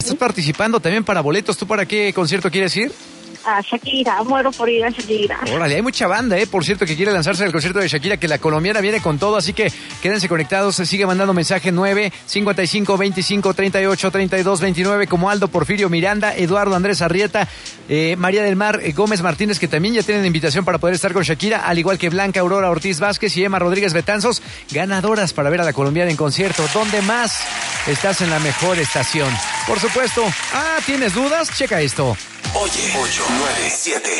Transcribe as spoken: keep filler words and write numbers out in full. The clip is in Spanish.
estás participando también para boletos. ¿Tú para qué concierto quieres ir? A Shakira, muero por ir a Shakira. Órale, hay mucha banda, eh, por cierto, que quiere lanzarse al concierto de Shakira, que la colombiana viene con todo, así que quédense conectados, se sigue mandando mensaje nueve cincuenta y cinco veinticinco treinta y ocho treinta y dos veintinueve, como Aldo Porfirio Miranda, Eduardo Andrés Arrieta, eh, María del Mar eh, Gómez Martínez, que también ya tienen invitación para poder estar con Shakira, al igual que Blanca Aurora Ortiz Vázquez y Emma Rodríguez Betanzos, ganadoras para ver a la colombiana en concierto. ¿Dónde más? Estás en la mejor estación. Por supuesto. Ah, ¿tienes dudas? Checa esto. Oye, ocho nueve siete.